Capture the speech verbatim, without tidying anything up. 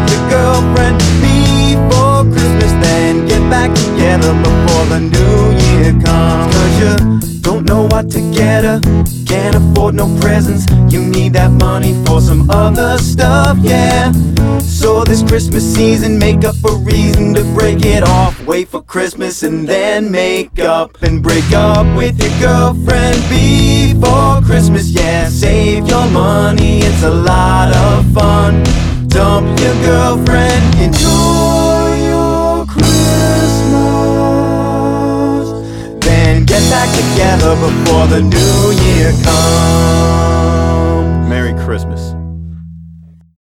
your girlfriend before Christmas, then get back together before the new year comes. Cause you don't know what to get her, can't afford no presents, you need that money for some other stuff, yeah. So this Christmas season, make up a reason to break it off. Wait for Christmas and then make up, and break up with your girlfriend before Christmas, yeah. Save your money, it's a lot of fun. Dump your girlfriend, enjoy your Christmas, then get back together before the new year comes.